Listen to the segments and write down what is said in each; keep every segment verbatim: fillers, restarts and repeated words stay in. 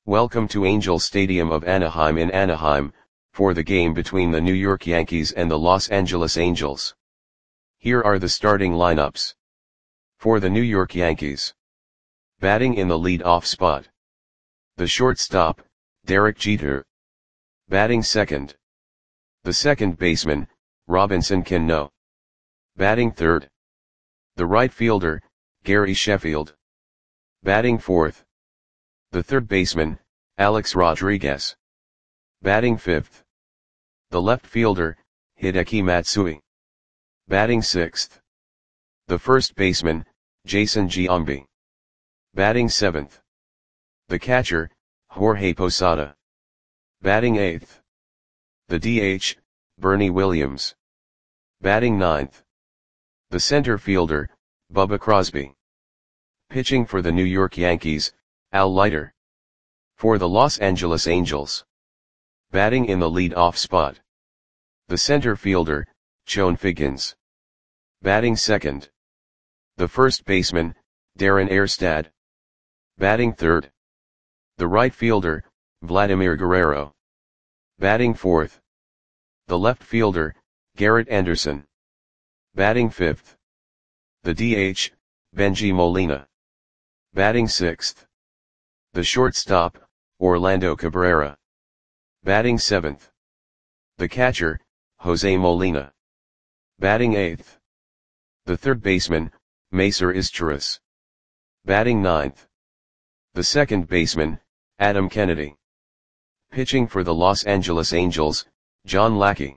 Welcome to Angel Stadium of Anaheim in Anaheim, for the game between the New York Yankees and the Los Angeles Angels. Here are the starting lineups. For the New York Yankees. Batting in the lead-off spot. The shortstop, Derek Jeter. Batting second. The second baseman, Robinson Cano. Batting third. The right fielder, Gary Sheffield. Batting fourth. The third baseman, Alex Rodriguez. Batting fifth. The left fielder, Hideki Matsui. Batting sixth. The first baseman, Jason Giambi. Batting seventh. The catcher, Jorge Posada. Batting eighth. The D H, Bernie Williams. Batting ninth. The center fielder, Bubba Crosby. Pitching for the New York Yankees, Al Leiter. For the Los Angeles Angels. Batting in the lead-off spot. The center fielder, Chone Figgins. Batting second. The first baseman, Darren Erstad. Batting third. The right fielder, Vladimir Guerrero. Batting fourth. The left fielder, Garrett Anderson. Batting fifth. The D H, Bengie Molina. Batting sixth. The shortstop, Orlando Cabrera. Batting seventh. The catcher, Jose Molina. Batting eighth. The third baseman, Macer Izturis. Batting ninth. The second baseman, Adam Kennedy. Pitching for the Los Angeles Angels, John Lackey.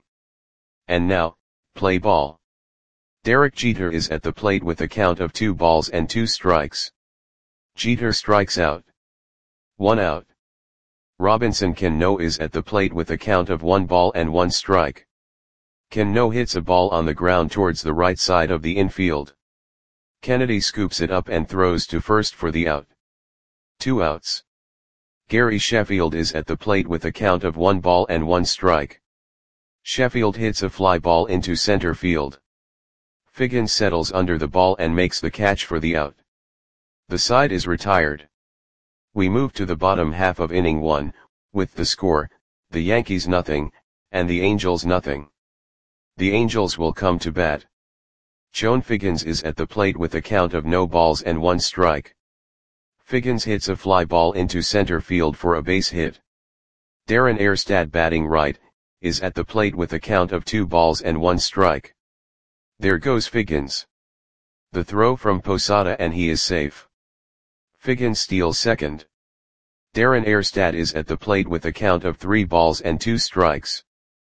And now, play ball. Derek Jeter is at the plate with a count of two balls and two strikes. Jeter strikes out. One out. Robinson Cano is at the plate with a count of one ball and one strike. Cano hits a ball on the ground towards the right side of the infield. Kennedy scoops it up and throws to first for the out. Two outs. Gary Sheffield is at the plate with a count of one ball and one strike. Sheffield hits a fly ball into center field. Figgins settles under the ball and makes the catch for the out. The side is retired. We move to the bottom half of inning one, with the score, the Yankees nothing, and the Angels nothing. The Angels will come to bat. Chone Figgins is at the plate with a count of no balls and one strike. Figgins hits a fly ball into center field for a base hit. Darren Erstad, batting right, is at the plate with a count of two balls and one strike. There goes Figgins. The throw from Posada and he is safe. Figgins steals second. Darren Erstad is at the plate with a count of three balls and two strikes.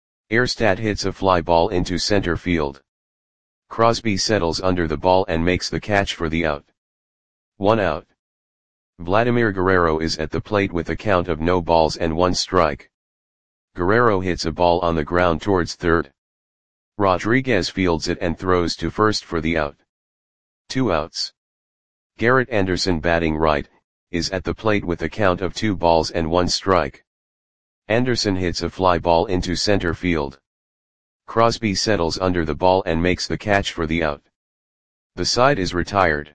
Erstad hits a fly ball into center field. Crosby settles under the ball and makes the catch for the out. One out. Vladimir Guerrero is at the plate with a count of no balls and one strike. Guerrero hits a ball on the ground towards third. Rodriguez fields it and throws to first for the out. Two outs. Garrett Anderson, batting right, is at the plate with a count of two balls and one strike. Anderson hits a fly ball into center field. Crosby settles under the ball and makes the catch for the out. The side is retired.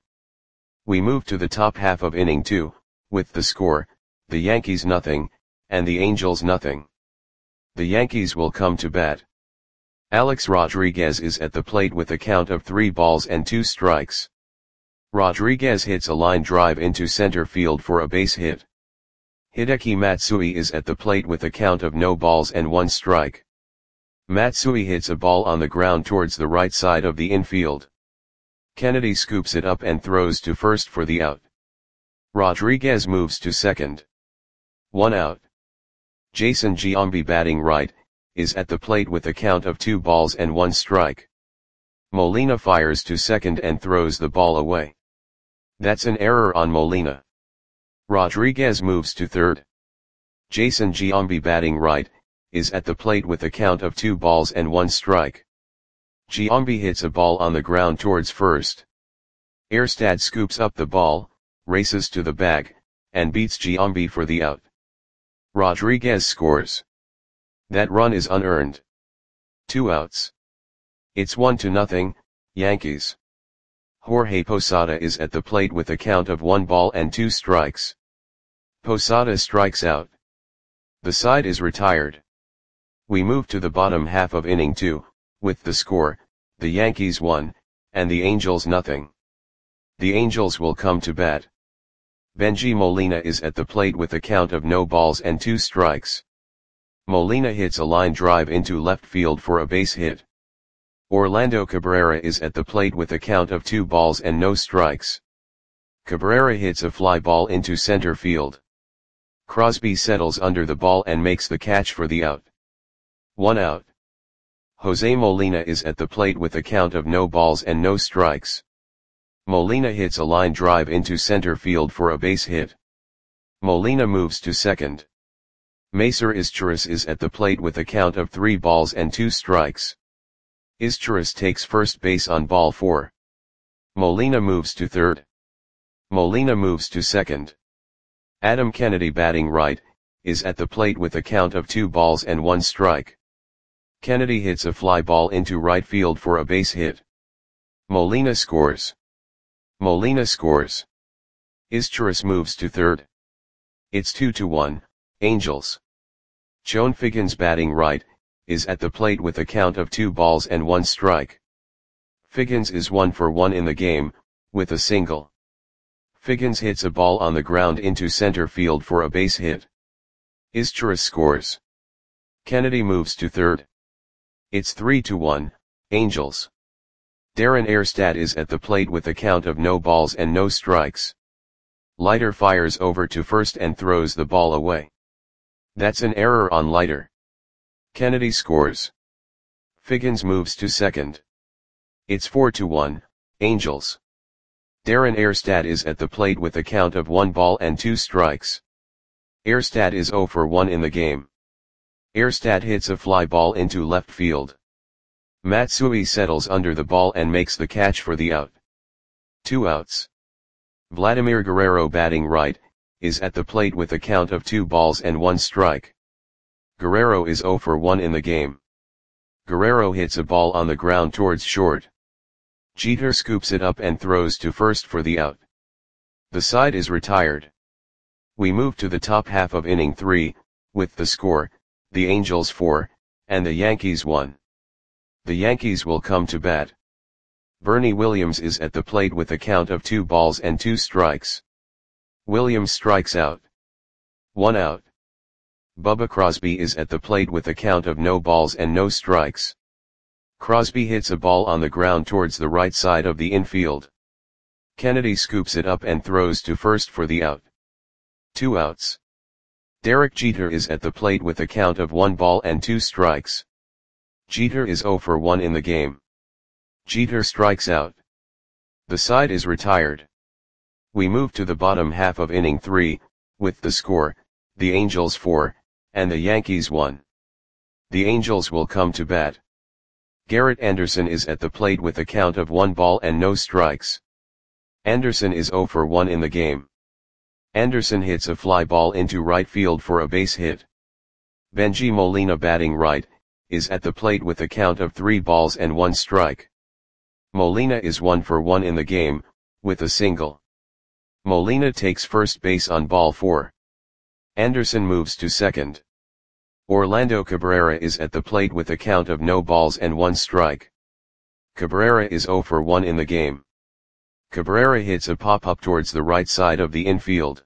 We move to the top half of inning two, with the score, the Yankees nothing, and the Angels nothing. The Yankees will come to bat. Alex Rodriguez is at the plate with a count of three balls and two strikes. Rodriguez hits a line drive into center field for a base hit. Hideki Matsui is at the plate with a count of no balls and one strike. Matsui hits a ball on the ground towards the right side of the infield. Kennedy scoops it up and throws to first for the out. Rodriguez moves to second. One out. Jason Giambi, batting right, is at the plate with a count of two balls and one strike. Molina fires to second and throws the ball away. That's an error on Molina. Rodriguez moves to third. Jason Giambi, batting right, is at the plate with a count of two balls and one strike. Giambi hits a ball on the ground towards first. Erstad scoops up the ball, races to the bag, and beats Giambi for the out. Rodriguez scores. That run is unearned. Two outs. It's one to nothing, Yankees. Jorge Posada is at the plate with a count of one ball and two strikes. Posada strikes out. The side is retired. We move to the bottom half of inning two, with the score, the Yankees one, and the Angels nothing. The Angels will come to bat. Bengie Molina is at the plate with a count of no balls and two strikes. Molina hits a line drive into left field for a base hit. Orlando Cabrera is at the plate with a count of two balls and no strikes. Cabrera hits a fly ball into center field. Crosby settles under the ball and makes the catch for the out. One out. Jose Molina is at the plate with a count of no balls and no strikes. Molina hits a line drive into center field for a base hit. Molina moves to second. Macer Izturis is at the plate with a count of three balls and two strikes. Izturis takes first base on ball four. Molina moves to third. Molina moves to second. Adam Kennedy, batting right, is at the plate with a count of two balls and one strike. Kennedy hits a fly ball into right field for a base hit. Molina scores. Molina scores. Izturis moves to third. It's two to one, Angels. Chone Figgins, batting right, is at the plate with a count of two balls and one strike. Figgins is one for one in the game, with a single. Figgins hits a ball on the ground into center field for a base hit. Izturis scores. Kennedy moves to third. It's three to one, Angels. Darren Erstad is at the plate with a count of no balls and no strikes. Leiter fires over to first and throws the ball away. That's an error on Leiter. Kennedy scores. Figgins moves to second. It's four to one, Angels. Darren Erstad is at the plate with a count of one ball and two strikes. Erstad is zero for one in the game. Erstad hits a fly ball into left field. Matsui settles under the ball and makes the catch for the out. Two outs. Vladimir Guerrero, batting right, is at the plate with a count of two balls and one strike. Guerrero is zero for one in the game. Guerrero hits a ball on the ground towards short. Jeter scoops it up and throws to first for the out. The side is retired. We move to the top half of inning three, with the score, the Angels four, and the Yankees one. The Yankees will come to bat. Bernie Williams is at the plate with a count of two balls and two strikes. Williams strikes out. One out. Bubba Crosby is at the plate with a count of no balls and no strikes. Crosby hits a ball on the ground towards the right side of the infield. Kennedy scoops it up and throws to first for the out. Two outs. Derek Jeter is at the plate with a count of one ball and two strikes. Jeter is zero for one in the game. Jeter strikes out. The side is retired. We move to the bottom half of inning three, with the score, the Angels four, and the Yankees one. The Angels will come to bat. Garrett Anderson is at the plate with a count of one ball and no strikes. Anderson is zero for one in the game. Anderson hits a fly ball into right field for a base hit. Bengie Molina, batting right, is at the plate with a count of three balls and one strike. Molina is one for one in the game, with a single. Molina takes first base on ball four. Anderson moves to second. Orlando Cabrera is at the plate with a count of no balls and one strike. Cabrera is zero for one in the game. Cabrera hits a pop-up towards the right side of the infield.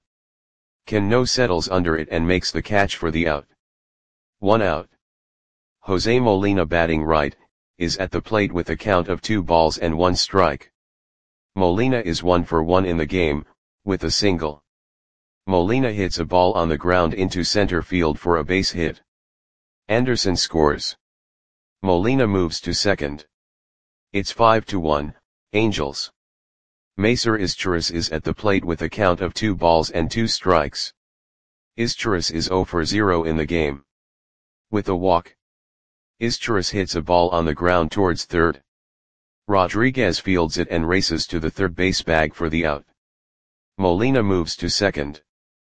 Cano settles under it and makes the catch for the out. One out. Jose Molina, batting right, is at the plate with a count of two balls and one strike. Molina is one for one in the game, with a single. Molina hits a ball on the ground into center field for a base hit. Anderson scores. Molina moves to second. It's five to one, Angels. Macer Izturis is at the plate with a count of two balls and two strikes. Izturis is zero for zero in the game. With a walk. Izturis hits a ball on the ground towards third. Rodriguez fields it and races to the third base bag for the out. Molina moves to second.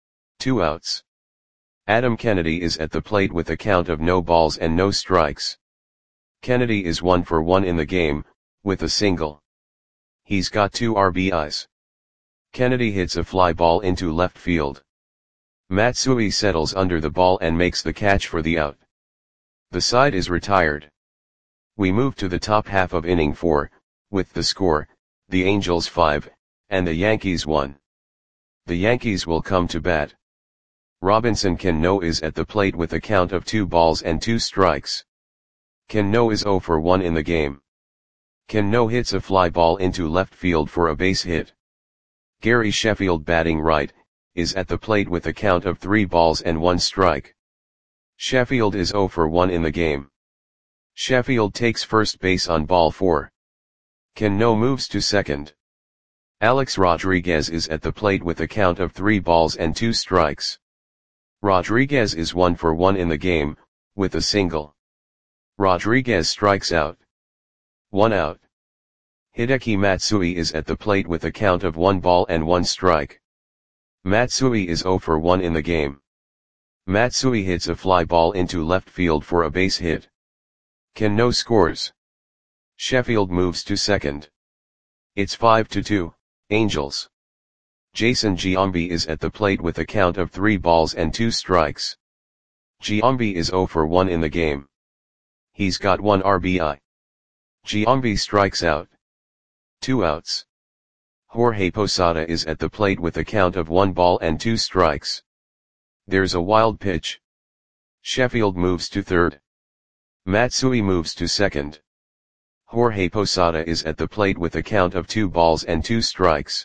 Two outs. Adam Kennedy is at the plate with a count of no balls and no strikes. Kennedy is one for one in the game, with a single. He's got two R B Is. Kennedy hits a fly ball into left field. Matsui settles under the ball and makes the catch for the out. The side is retired. We move to the top half of inning four, with the score, the Angels five, and the Yankees one. The Yankees will come to bat. Robinson Cano is at the plate with a count of two balls and two strikes. Cano is zero for one in the game. Cano hits a fly ball into left field for a base hit. Gary Sheffield, batting right, is at the plate with a count of three balls and one strike. Sheffield is zero for one in the game. Sheffield takes first base on ball four. Cano moves to second. Alex Rodriguez is at the plate with a count of three balls and two strikes. Rodriguez is one for one in the game, with a single. Rodriguez strikes out. One out. Hideki Matsui is at the plate with a count of one ball and one strike. Matsui is zero for one in the game. Matsui hits a fly ball into left field for a base hit. Cano scores. Sheffield moves to second. It's five to two, Angels. Jason Giambi is at the plate with a count of three balls and two strikes. Giambi is zero for one in the game. He's got one R B I. Giambi strikes out. Two outs. Jorge Posada is at the plate with a count of one ball and two strikes. There's a wild pitch. Sheffield moves to third. Matsui moves to second. Jorge Posada is at the plate with a count of two balls and two strikes.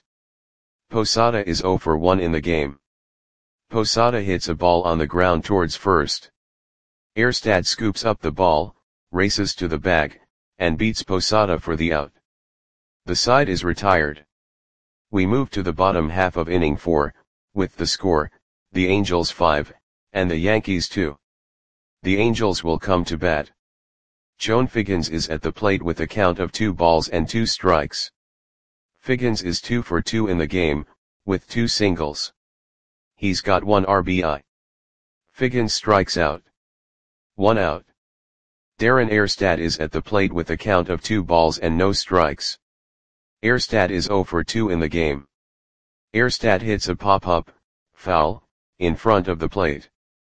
Posada is zero for one in the game. Posada hits a ball on the ground towards first. Erstad scoops up the ball, races to the bag, and beats Posada for the out. The side is retired. We move to the bottom half of inning four, with the score, the Angels five, and the Yankees two. The Angels will come to bat. Joan Figgins is at the plate with a count of two balls and two strikes. Figgins is two for two in the game, with two singles. He's got one R B I. Figgins strikes out. One out. Darren Erstad is at the plate with a count of two balls and no strikes. Erstad is zero for two in the game. Erstad hits a pop-up, foul, in front of the plate.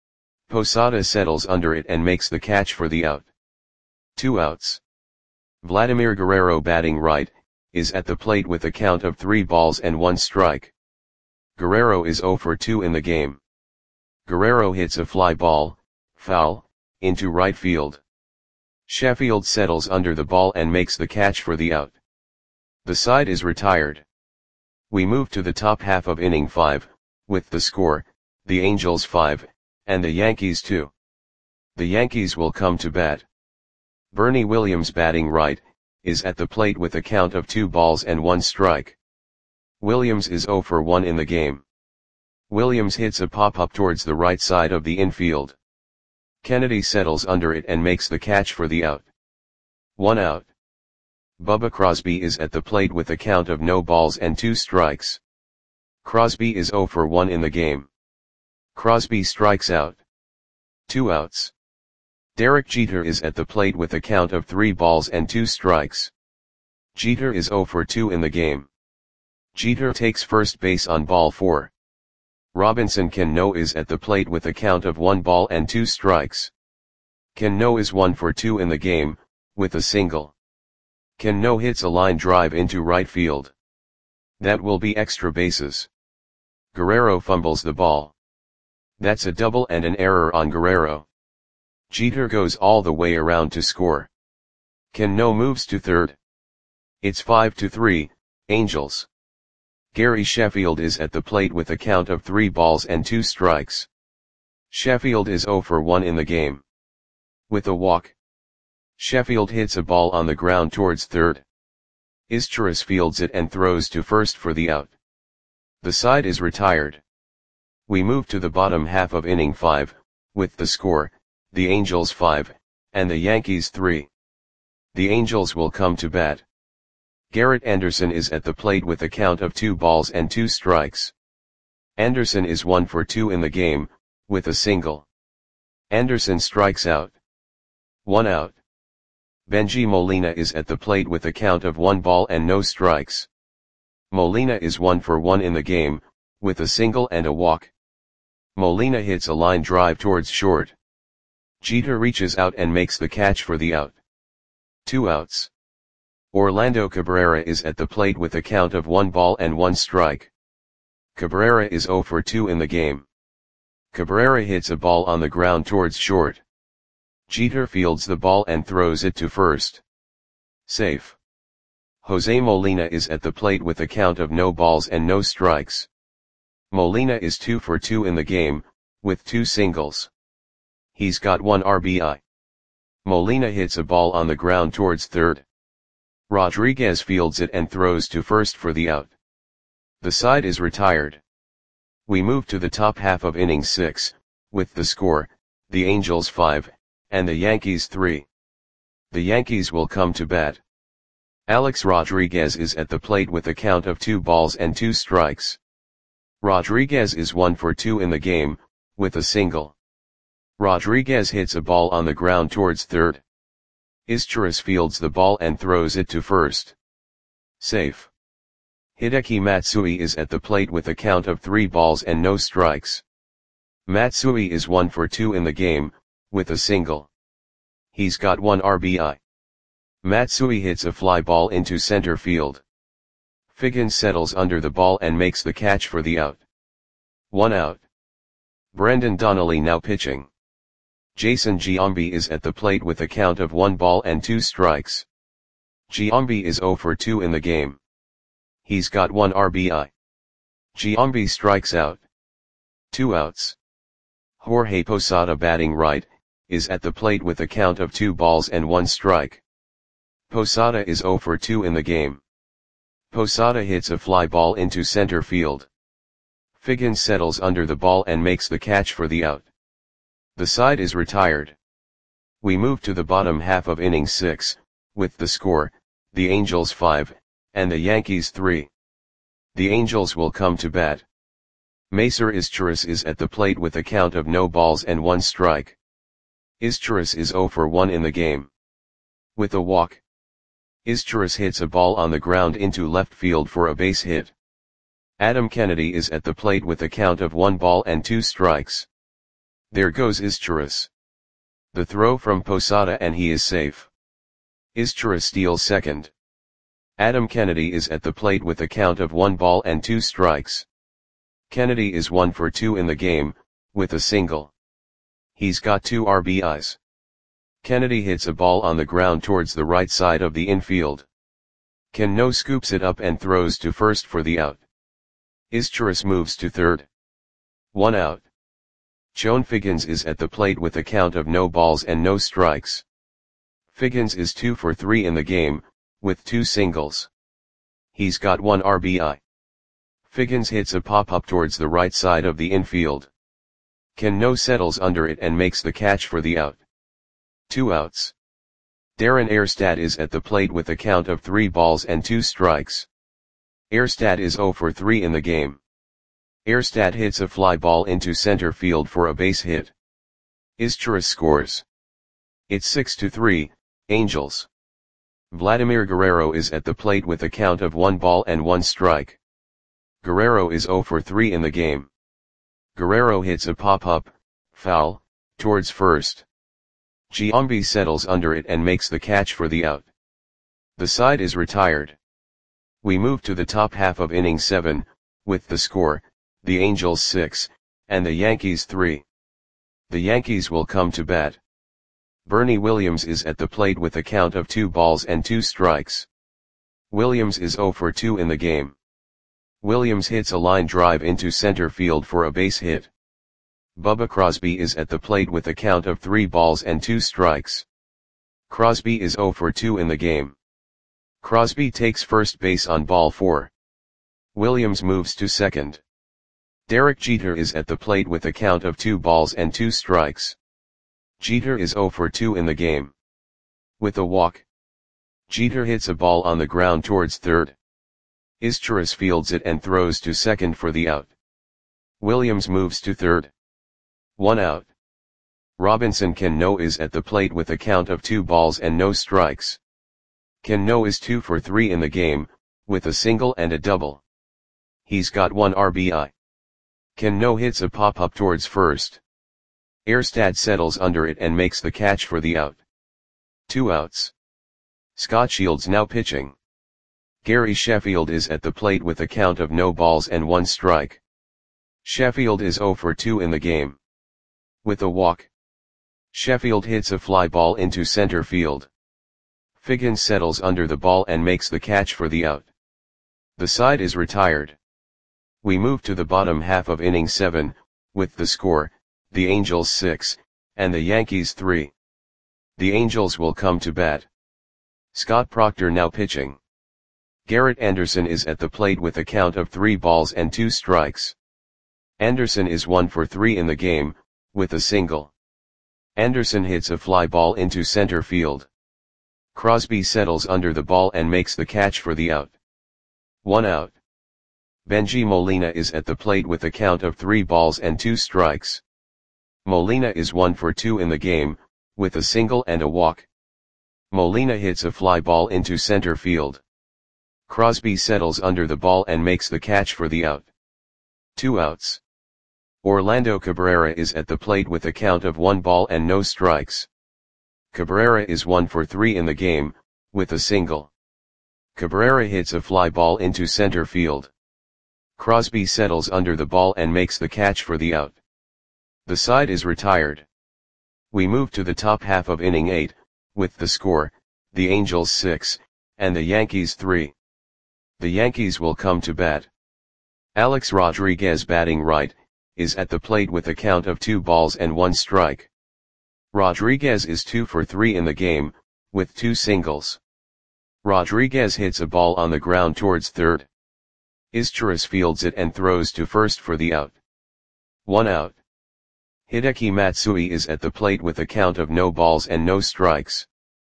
Posada settles under it and makes the catch for the out. Two outs. Vladimir Guerrero, batting right, is at the plate with a count of three balls and one strike. Guerrero is zero for two in the game. Guerrero hits a fly ball, foul, into right field. Sheffield settles under the ball and makes the catch for the out. The side is retired. We move to the top half of inning five, with the score, the Angels five, and the Yankees two. The Yankees will come to bat. Bernie Williams, batting right, is at the plate with a count of two balls and one strike. Williams is zero for one in the game. Williams hits a pop-up towards the right side of the infield. Kennedy settles under it and makes the catch for the out. One out. Bubba Crosby is at the plate with a count of no balls and two strikes. Crosby is zero for one in the game. Crosby strikes out. Two outs. Derek Jeter is at the plate with a count of three balls and two strikes. Jeter is zero for two in the game. Jeter takes first base on ball four. Robinson Cano is at the plate with a count of one ball and two strikes. Cano is one for two in the game, with a single. Cano hits a line drive into right field. That will be extra bases. Guerrero fumbles the ball. That's a double and an error on Guerrero. Jeter goes all the way around to score. Cano moves to third. It's five to three, Angels. Gary Sheffield is at the plate with a count of three balls and two strikes. Sheffield is zero for one in the game. With a walk. Sheffield hits a ball on the ground towards third. Izturis fields it and throws to first for the out. The side is retired. We move to the bottom half of inning five, with the score, the Angels five, and the Yankees three. The Angels will come to bat. Garrett Anderson is at the plate with a count of two balls and two strikes. Anderson is one for two in the game, with a single. Anderson strikes out. One out. Benji Molina is at the plate with a count of one ball and no strikes. Molina is one for one in the game, with a single and a walk. Molina hits a line drive towards short. Jeter reaches out and makes the catch for the out. Two outs. Orlando Cabrera is at the plate with a count of one ball and one strike. Cabrera is oh for two in the game. Cabrera hits a ball on the ground towards short. Jeter fields the ball and throws it to first. Safe. Jose Molina is at the plate with a count of no balls and no strikes. Molina is two for two in the game, with two singles. He's got one R B I. Molina hits a ball on the ground towards third. Rodriguez fields it and throws to first for the out. The side is retired. We move to the top half of inning six, with the score, the Angels five, and the Yankees three. The Yankees will come to bat. Alex Rodriguez is at the plate with a count of two balls and two strikes. Rodriguez is one for two in the game, with a single. Rodriguez hits a ball on the ground towards third. Izturis fields the ball and throws it to first. Safe. Hideki Matsui is at the plate with a count of three balls and no strikes. Matsui is one for two in the game, with a single. He's got one R B I. Matsui hits a fly ball into center field. Figgins settles under the ball and makes the catch for the out. One out. Brendan Donnelly now pitching. Jason Giambi is at the plate with a count of one ball and two strikes. Giambi is oh for two in the game. He's got one R B I. Giambi strikes out. Two outs. Jorge Posada batting right, is at the plate with a count of two balls and one strike. Posada is oh for two in the game. Posada hits a fly ball into center field. Figgins settles under the ball and makes the catch for the out. The side is retired. We move to the bottom half of inning six, with the score, the Angels five, and the Yankees three. The Angels will come to bat. Macer Izturis is at the plate with a count of no balls and one strike. Izturis is oh for one in the game. With a walk. Izturis hits a ball on the ground into left field for a base hit. Adam Kennedy is at the plate with a count of one ball and two strikes. There goes Izturis. The throw from Posada and he is safe. Izturis steals second. Adam Kennedy is at the plate with a count of one ball and two strikes. Kennedy is one for two in the game, with a single. He's got two R B Is. Kennedy hits a ball on the ground towards the right side of the infield. Cano scoops it up and throws to first for the out. Izturis moves to third. One out. Chone Figgins is at the plate with a count of no balls and no strikes. Figgins is two for three in the game, with two singles. He's got one R B I. Figgins hits a pop-up towards the right side of the infield. Cano settles under it and makes the catch for the out. Two outs. Darren Erstad is at the plate with a count of three balls and two strikes. Erstad is oh for three in the game. Erstad hits a fly ball into center field for a base hit. Izturis scores. It's six to three, Angels. Vladimir Guerrero is at the plate with a count of one ball and one strike. Guerrero is oh for three in the game. Guerrero hits a pop-up, foul, towards first. Giambi settles under it and makes the catch for the out. The side is retired. We move to the top half of inning seven, with the score, the Angels six, and the Yankees three. The Yankees will come to bat. Bernie Williams is at the plate with a count of two balls and two strikes. Williams is oh for two in the game. Williams hits a line drive into center field for a base hit. Bubba Crosby is at the plate with a count of three balls and two strikes. Crosby is oh for two in the game. Crosby takes first base on ball four. Williams moves to second. Derek Jeter is at the plate with a count of two balls and two strikes. Jeter is oh for two in the game. With a walk. Jeter hits a ball on the ground towards third. Izturis fields it and throws to second for the out. Williams moves to third. One out. Robinson Cano is at the plate with a count of two balls and no strikes. Cano is two for three in the game, with a single and a double. He's got one R B I. Cano hits a pop-up towards first. Erstad settles under it and makes the catch for the out. Two outs. Scott Shields now pitching. Gary Sheffield is at the plate with a count of no balls and one strike. Sheffield is oh for two in the game. With a walk, Sheffield hits a fly ball into center field. Figgins settles under the ball and makes the catch for the out. The side is retired. We move to the bottom half of inning seven, with the score, the Angels six, and the Yankees three. The Angels will come to bat. Scott Proctor now pitching. Garrett Anderson is at the plate with a count of three balls and two strikes. Anderson is one for three in the game, with a single. Anderson hits a fly ball into center field. Crosby settles under the ball and makes the catch for the out. One out. Bengie Molina is at the plate with a count of three balls and two strikes. Molina is one for two in the game, with a single and a walk. Molina hits a fly ball into center field. Crosby settles under the ball and makes the catch for the out. Two outs. Orlando Cabrera is at the plate with a count of one ball and no strikes. Cabrera is one for three in the game, with a single. Cabrera hits a fly ball into center field. Crosby settles under the ball and makes the catch for the out. The side is retired. We move to the top half of inning eight, with the score, the Angels six, and the Yankees three. The Yankees will come to bat. Alex Rodriguez, batting right, is at the plate with a count of two balls and one strike. Rodriguez is two for three in the game, with two singles. Rodriguez hits a ball on the ground towards third. Izturis fields it and throws to first for the out. One out. Hideki Matsui is at the plate with a count of no balls and no strikes.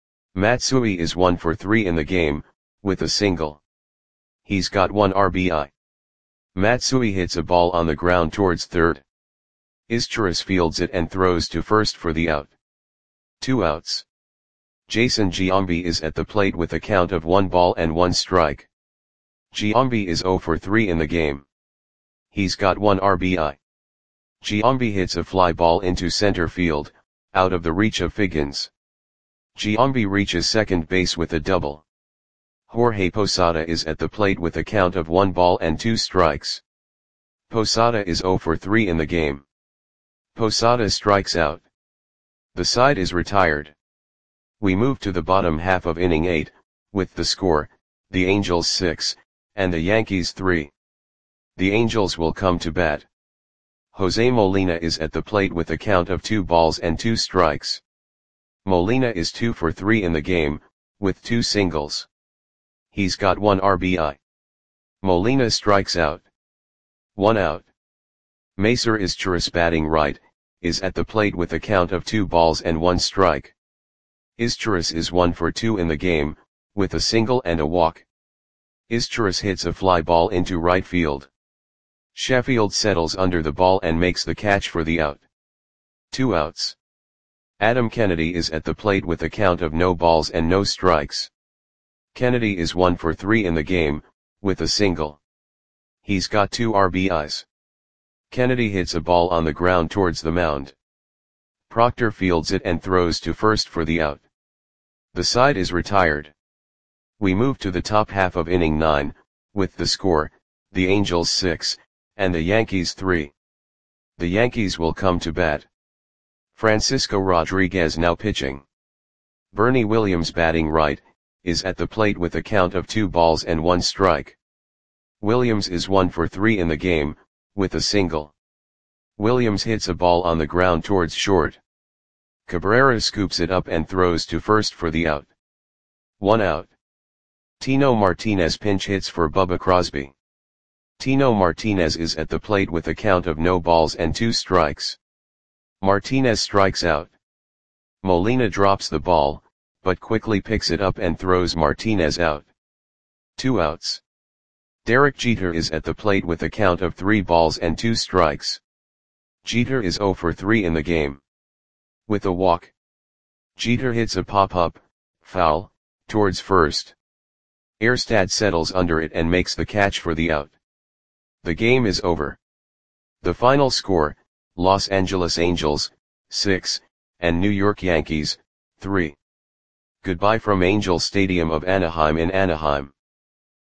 Matsui is one for three in the game, with a single. He's got one R B I. Matsui hits a ball on the ground towards third. Izturis fields it and throws to first for the out. Two outs. Jason Giambi is at the plate with a count of one ball and one strike. Giambi is oh for three in the game. He's got one R B I. Giambi hits a fly ball into center field, out of the reach of Figgins. Giambi reaches second base with a double. Jorge Posada is at the plate with a count of one ball and two strikes. Posada is oh for three in the game. Posada strikes out. The side is retired. We move to the bottom half of inning eight, with the score, the Angels six, and the Yankees three. The Angels will come to bat. Jose Molina is at the plate with a count of two balls and two strikes. Molina is two for three in the game, with two singles. He's got one R B I. Molina strikes out. One out. Macer Izturis, batting right, is at the plate with a count of two balls and one strike. Izturis is one for two in the game, with a single and a walk. Izturis hits a fly ball into right field. Sheffield settles under the ball and makes the catch for the out. Two outs. Adam Kennedy is at the plate with a count of no balls and no strikes. Kennedy is one for three in the game, with a single. He's got two R B Is. Kennedy hits a ball on the ground towards the mound. Proctor fields it and throws to first for the out. The side is retired. We move to the top half of inning nine, with the score, the Angels six, and the Yankees three. The Yankees will come to bat. Francisco Rodriguez now pitching. Bernie Williams, batting right, is at the plate with a count of two balls and one strike. Williams is one for three in the game, with a single. Williams hits a ball on the ground towards short. Cabrera scoops it up and throws to first for the out. One out. Tino Martinez pinch hits for Bubba Crosby. Tino Martinez is at the plate with a count of no balls and two strikes. Martinez strikes out. Molina drops the ball, but quickly picks it up and throws Martinez out. Two outs. Derek Jeter is at the plate with a count of three balls and two strikes. Jeter is oh for three in the game. With a walk, Jeter hits a pop-up, foul, towards first. Erstad settles under it and makes the catch for the out. The game is over. The final score, Los Angeles Angels, six, and New York Yankees, three. Goodbye from Angel Stadium of Anaheim in Anaheim.